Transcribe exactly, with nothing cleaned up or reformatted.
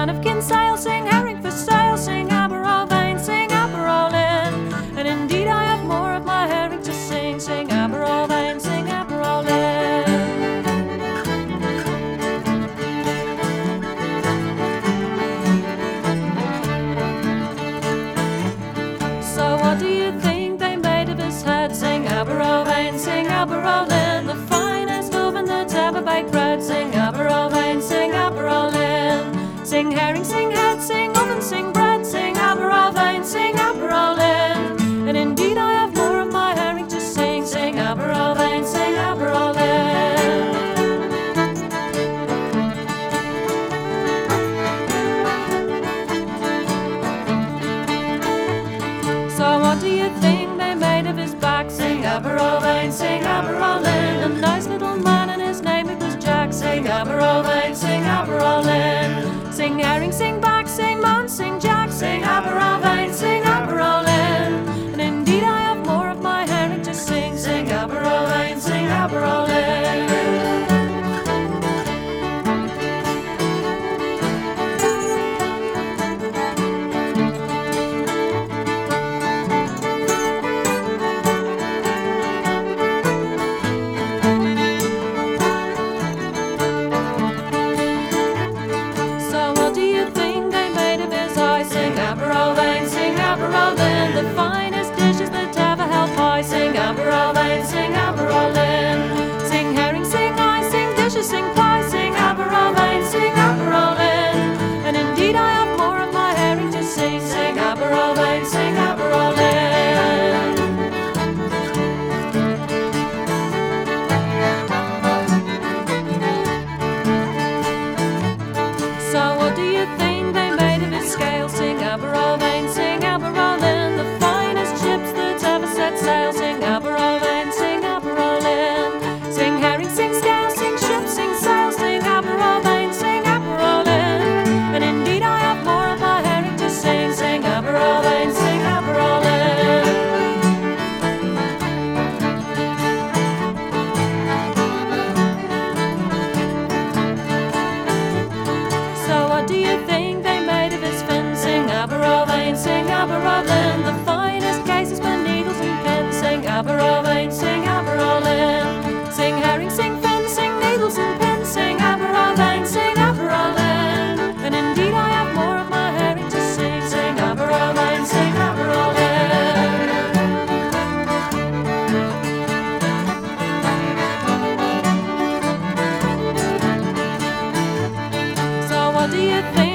man of Kinsale, sing herring for sale, sing Aberrowlein, vein, sing Aberrowlein. And indeed I have more of my herring to sing, sing Aberrowlein, vein, sing Aberrowlein. So what do you think they made of his head? Sing Aberrowlein, vein, sing Aberrowlein. The finest oven that's ever baked bread, sing Aberrowlein, vein, sing Aberrowlein. Sing herring, sing head, sing oven, sing bread, sing Aberrowlein, vein, sing Aberrowlein. And indeed I have more of my herring to sing, sing Aberrowlein, vein, sing Aberrowlein. So what do you think they made of his back? Sing Aberrowlein, vein, sing Aberrowlein. A nice little man and his name it was Jack, sing Aberrowlein, vein, sing Aberrowlein. Sing herring, sing back, sing man, sing Jack, sing Aberrowlein, vein, sing Aberrowlein. And indeed I have more of my herring to sing, sing Aberrowlein, vein, sing Aberrowlein. Aberrowlein, the finest dishes that ever held pie, sing Aberrowlein, sing Aberrowlein. Sing herring, sing ice, sing dishes, sing pie, sing Aberrowlein, sing Aberrowlein. And indeed I have more of my herring to sing, sing Aberrowlein, sing Aberrowlein. So what do you think they made of his scale? Sing Aberrowlein, sing Aberrowlein. The finest ships that ever set sail, sing Aberrowlein, sing Aberrowlein. Sing herring, sing scale, sing ship, sing sail, sing Aberrowlein, sing Aberrowlein. And indeed I have more of my herring to sing, sing Aberrowlein, sing Aberrowlein. So what do you think they made of his fin? Sing Aberrowlein, sing Aberrowlein. The finest cases for needles and pins, sing Aberrowlein, sing Aberrowlein. Sing herring, sing fin, sing needles and pins, sing Aberrowlein, sing Aberrowlein. And indeed I have more of my herring to sing, sing Aberrowlein, sing Aberrowlein. So what do you think